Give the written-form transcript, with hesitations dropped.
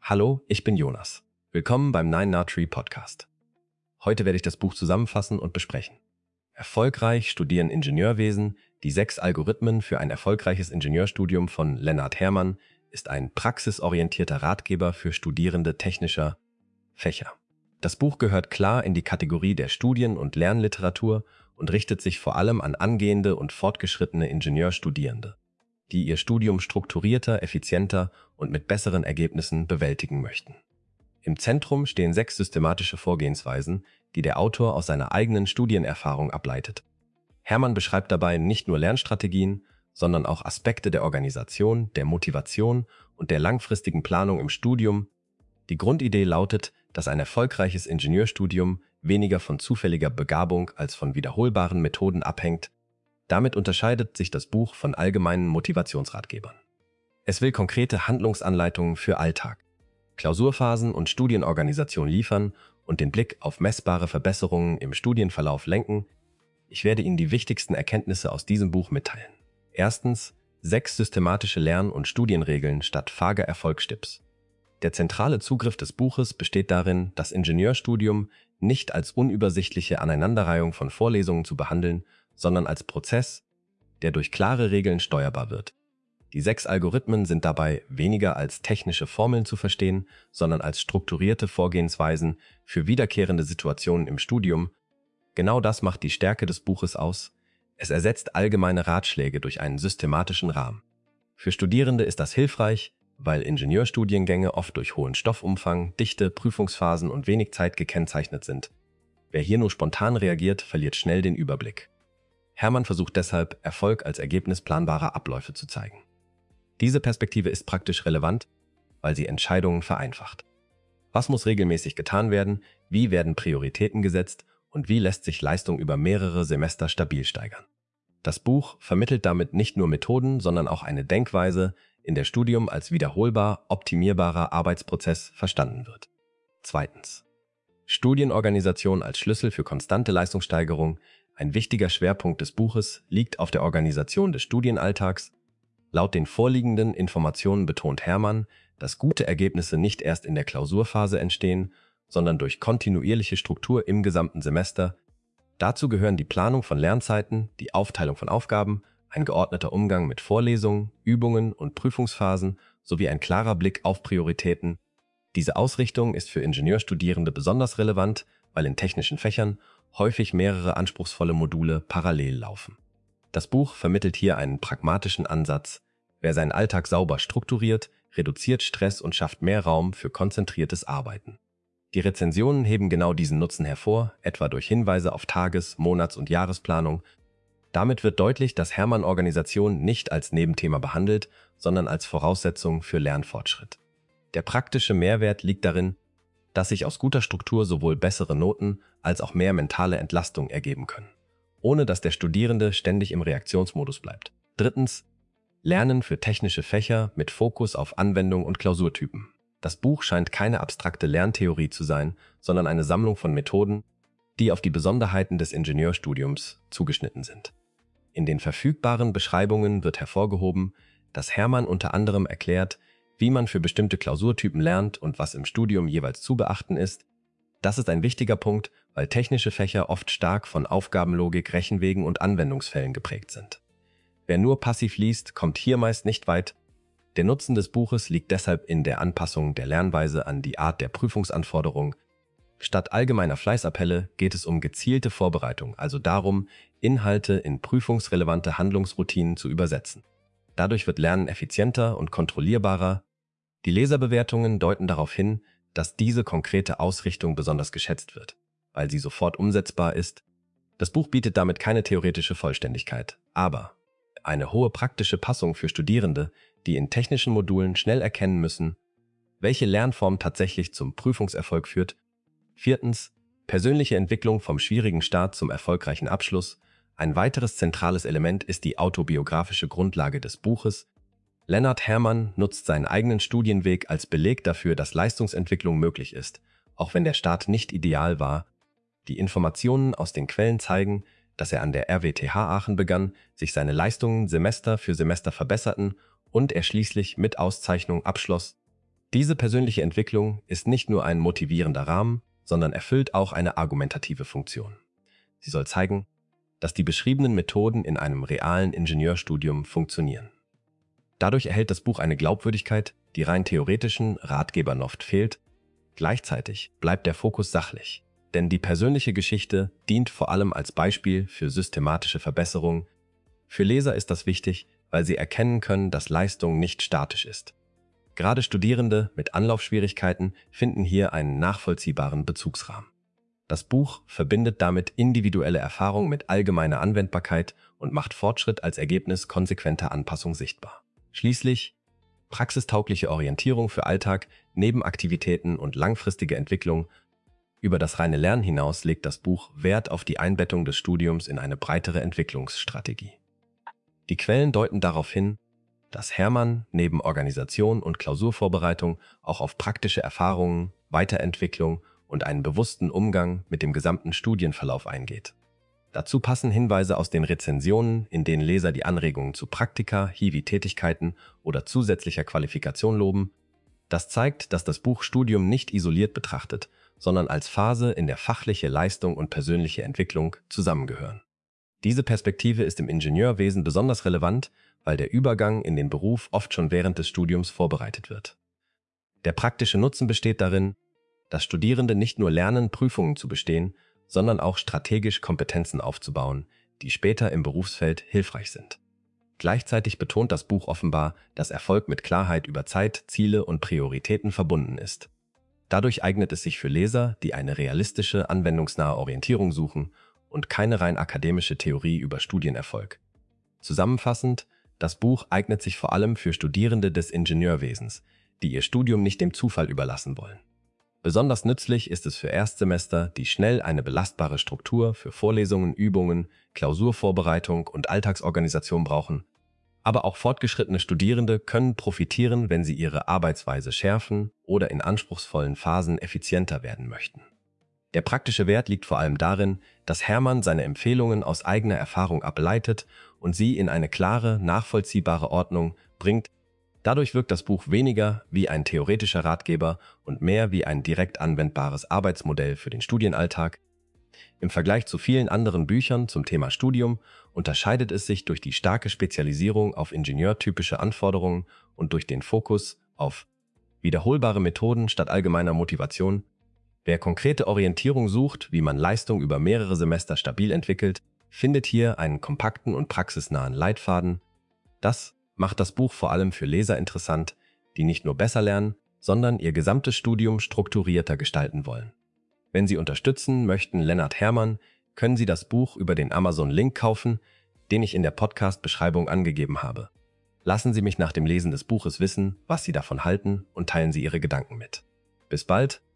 Hallo, ich bin Jonas. Willkommen beim 9 Podcast. Heute werde ich das Buch zusammenfassen und besprechen. Erfolgreich studieren Ingenieurwesen, die 6 Algorithmen für ein erfolgreiches Ingenieurstudium von Lennart Herrmann ist ein praxisorientierter Ratgeber für Studierende technischer Fächer. Das Buch gehört klar in die Kategorie der Studien- und Lernliteratur und richtet sich vor allem an angehende und fortgeschrittene Ingenieurstudierende, die ihr Studium strukturierter, effizienter und mit besseren Ergebnissen bewältigen möchten. Im Zentrum stehen 6 systematische Vorgehensweisen, die der Autor aus seiner eigenen Studienerfahrung ableitet. Herrmann beschreibt dabei nicht nur Lernstrategien, sondern auch Aspekte der Organisation, der Motivation und der langfristigen Planung im Studium. Die Grundidee lautet, dass ein erfolgreiches Ingenieurstudium weniger von zufälliger Begabung als von wiederholbaren Methoden abhängt. Damit unterscheidet sich das Buch von allgemeinen Motivationsratgebern. Es will konkrete Handlungsanleitungen für Alltag, Klausurphasen und Studienorganisation liefern und den Blick auf messbare Verbesserungen im Studienverlauf lenken. Ich werde Ihnen die wichtigsten Erkenntnisse aus diesem Buch mitteilen. Erstens, 6 systematische Lern- und Studienregeln statt vager Erfolgstipps. Der zentrale Zugriff des Buches besteht darin, das Ingenieurstudium nicht als unübersichtliche Aneinanderreihung von Vorlesungen zu behandeln, sondern als Prozess, der durch klare Regeln steuerbar wird. Die 6 Algorithmen sind dabei weniger als technische Formeln zu verstehen, sondern als strukturierte Vorgehensweisen für wiederkehrende Situationen im Studium. Genau das macht die Stärke des Buches aus. Es ersetzt allgemeine Ratschläge durch einen systematischen Rahmen. Für Studierende ist das hilfreich, weil Ingenieurstudiengänge oft durch hohen Stoffumfang, dichte Prüfungsphasen und wenig Zeit gekennzeichnet sind. Wer hier nur spontan reagiert, verliert schnell den Überblick. Herrmann versucht deshalb, Erfolg als Ergebnis planbarer Abläufe zu zeigen. Diese Perspektive ist praktisch relevant, weil sie Entscheidungen vereinfacht. Was muss regelmäßig getan werden, wie werden Prioritäten gesetzt und wie lässt sich Leistung über mehrere Semester stabil steigern? Das Buch vermittelt damit nicht nur Methoden, sondern auch eine Denkweise, in der Studium als wiederholbar, optimierbarer Arbeitsprozess verstanden wird. Zweitens. Studienorganisation als Schlüssel für konstante Leistungssteigerung. Ein wichtiger Schwerpunkt des Buches liegt auf der Organisation des Studienalltags. Laut den vorliegenden Informationen betont Herrmann, dass gute Ergebnisse nicht erst in der Klausurphase entstehen, sondern durch kontinuierliche Struktur im gesamten Semester. Dazu gehören die Planung von Lernzeiten, die Aufteilung von Aufgaben, ein geordneter Umgang mit Vorlesungen, Übungen und Prüfungsphasen sowie ein klarer Blick auf Prioritäten. Diese Ausrichtung ist für Ingenieurstudierende besonders relevant, weil in technischen Fächern häufig mehrere anspruchsvolle Module parallel laufen. Das Buch vermittelt hier einen pragmatischen Ansatz. Wer seinen Alltag sauber strukturiert, reduziert Stress und schafft mehr Raum für konzentriertes Arbeiten. Die Rezensionen heben genau diesen Nutzen hervor, etwa durch Hinweise auf Tages-, Monats- und Jahresplanung. Damit wird deutlich, dass Herrmann Organisation nicht als Nebenthema behandelt, sondern als Voraussetzung für Lernfortschritt. Der praktische Mehrwert liegt darin, dass sich aus guter Struktur sowohl bessere Noten als auch mehr mentale Entlastung ergeben können, ohne dass der Studierende ständig im Reaktionsmodus bleibt. Drittens, Lernen für technische Fächer mit Fokus auf Anwendung und Klausurtypen. Das Buch scheint keine abstrakte Lerntheorie zu sein, sondern eine Sammlung von Methoden, die auf die Besonderheiten des Ingenieurstudiums zugeschnitten sind. In den verfügbaren Beschreibungen wird hervorgehoben, dass Herrmann unter anderem erklärt, wie man für bestimmte Klausurtypen lernt und was im Studium jeweils zu beachten ist. Das ist ein wichtiger Punkt, weil technische Fächer oft stark von Aufgabenlogik, Rechenwegen und Anwendungsfällen geprägt sind. Wer nur passiv liest, kommt hier meist nicht weit. Der Nutzen des Buches liegt deshalb in der Anpassung der Lernweise an die Art der Prüfungsanforderung. Statt allgemeiner Fleißappelle geht es um gezielte Vorbereitung, also darum, Inhalte in prüfungsrelevante Handlungsroutinen zu übersetzen. Dadurch wird Lernen effizienter und kontrollierbarer. Die Leserbewertungen deuten darauf hin, dass diese konkrete Ausrichtung besonders geschätzt wird, weil sie sofort umsetzbar ist. Das Buch bietet damit keine theoretische Vollständigkeit, aber eine hohe praktische Passung für Studierende, die in technischen Modulen schnell erkennen müssen, welche Lernform tatsächlich zum Prüfungserfolg führt. Viertens, persönliche Entwicklung vom schwierigen Start zum erfolgreichen Abschluss. Ein weiteres zentrales Element ist die autobiografische Grundlage des Buches. Lennart Herrmann nutzt seinen eigenen Studienweg als Beleg dafür, dass Leistungsentwicklung möglich ist, auch wenn der Start nicht ideal war. Die Informationen aus den Quellen zeigen, dass er an der RWTH Aachen begann, sich seine Leistungen Semester für Semester verbesserten und er schließlich mit Auszeichnung abschloss. Diese persönliche Entwicklung ist nicht nur ein motivierender Rahmen, sondern erfüllt auch eine argumentative Funktion. Sie soll zeigen, dass die beschriebenen Methoden in einem realen Ingenieurstudium funktionieren. Dadurch erhält das Buch eine Glaubwürdigkeit, die rein theoretischen Ratgebern oft fehlt. Gleichzeitig bleibt der Fokus sachlich, denn die persönliche Geschichte dient vor allem als Beispiel für systematische Verbesserung. Für Leser ist das wichtig, weil sie erkennen können, dass Leistung nicht statisch ist. Gerade Studierende mit Anlaufschwierigkeiten finden hier einen nachvollziehbaren Bezugsrahmen. Das Buch verbindet damit individuelle Erfahrung mit allgemeiner Anwendbarkeit und macht Fortschritt als Ergebnis konsequenter Anpassung sichtbar. Schließlich praxistaugliche Orientierung für Alltag, Nebenaktivitäten und langfristige Entwicklung. Über das reine Lernen hinaus legt das Buch Wert auf die Einbettung des Studiums in eine breitere Entwicklungsstrategie. Die Quellen deuten darauf hin, dass Hermann neben Organisation und Klausurvorbereitung auch auf praktische Erfahrungen, Weiterentwicklung und einen bewussten Umgang mit dem gesamten Studienverlauf eingeht. Dazu passen Hinweise aus den Rezensionen, in denen Leser die Anregungen zu Praktika, Hiwi-Tätigkeiten oder zusätzlicher Qualifikation loben. Das zeigt, dass das Buch Studium nicht isoliert betrachtet, sondern als Phase, in der fachliche Leistung und persönliche Entwicklung zusammengehören. Diese Perspektive ist im Ingenieurwesen besonders relevant, weil der Übergang in den Beruf oft schon während des Studiums vorbereitet wird. Der praktische Nutzen besteht darin, dass Studierende nicht nur lernen, Prüfungen zu bestehen, sondern auch strategisch Kompetenzen aufzubauen, die später im Berufsfeld hilfreich sind. Gleichzeitig betont das Buch offenbar, dass Erfolg mit Klarheit über Zeit, Ziele und Prioritäten verbunden ist. Dadurch eignet es sich für Leser, die eine realistische, anwendungsnahe Orientierung suchen und keine rein akademische Theorie über Studienerfolg. Zusammenfassend, das Buch eignet sich vor allem für Studierende des Ingenieurwesens, die ihr Studium nicht dem Zufall überlassen wollen. Besonders nützlich ist es für Erstsemester, die schnell eine belastbare Struktur für Vorlesungen, Übungen, Klausurvorbereitung und Alltagsorganisation brauchen. Aber auch fortgeschrittene Studierende können profitieren, wenn sie ihre Arbeitsweise schärfen oder in anspruchsvollen Phasen effizienter werden möchten. Der praktische Wert liegt vor allem darin, dass Hermann seine Empfehlungen aus eigener Erfahrung ableitet und sie in eine klare, nachvollziehbare Ordnung bringt. Dadurch wirkt das Buch weniger wie ein theoretischer Ratgeber und mehr wie ein direkt anwendbares Arbeitsmodell für den Studienalltag. Im Vergleich zu vielen anderen Büchern zum Thema Studium unterscheidet es sich durch die starke Spezialisierung auf ingenieurtypische Anforderungen und durch den Fokus auf wiederholbare Methoden statt allgemeiner Motivation. Wer konkrete Orientierung sucht, wie man Leistung über mehrere Semester stabil entwickelt, findet hier einen kompakten und praxisnahen Leitfaden. Das macht das Buch vor allem für Leser interessant, die nicht nur besser lernen, sondern ihr gesamtes Studium strukturierter gestalten wollen. Wenn Sie unterstützen möchten Lennart Hermann, können Sie das Buch über den Amazon-Link kaufen, den ich in der Podcast-Beschreibung angegeben habe. Lassen Sie mich nach dem Lesen des Buches wissen, was Sie davon halten und teilen Sie Ihre Gedanken mit. Bis bald!